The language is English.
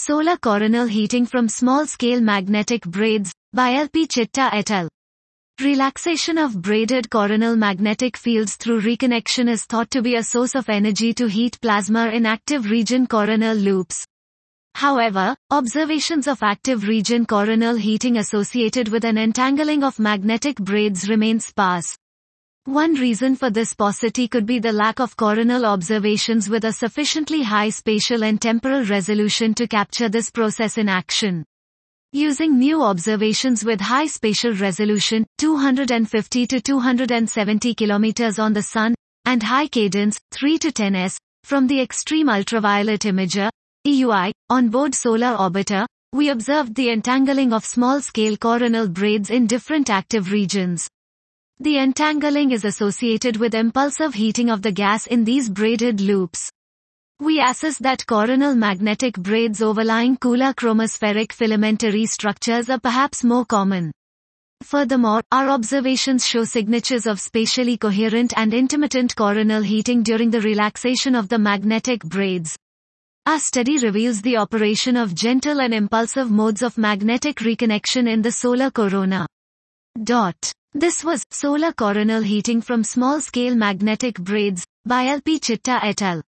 Solar coronal heating from small-scale magnetic braids, by L.P. Chitta et al. Relaxation of braided coronal magnetic fields through reconnection is thought to be a source of energy to heat plasma in active region coronal loops. However, observations of active region coronal heating associated with an entangling of magnetic braids remain sparse. One reason for this paucity could be the lack of coronal observations with a sufficiently high spatial and temporal resolution to capture this process in action. Using new observations with high spatial resolution, 250 to 270 km on the Sun, and high cadence, 3 to 10 s, from the Extreme Ultraviolet Imager, EUI, on-board solar orbiter, we observed the entangling of small-scale coronal braids in different active regions. The entangling is associated with impulsive heating of the gas in these braided loops. We assess that coronal magnetic braids overlying cooler chromospheric filamentary structures are perhaps more common. Furthermore, our observations show signatures of spatially coherent and intermittent coronal heating during the relaxation of the magnetic braids. Our study reveals the operation of gentle and impulsive modes of magnetic reconnection in the solar corona. This was Solar Coronal Heating from Small-Scale Magnetic Braids, by L.P. Chitta et al.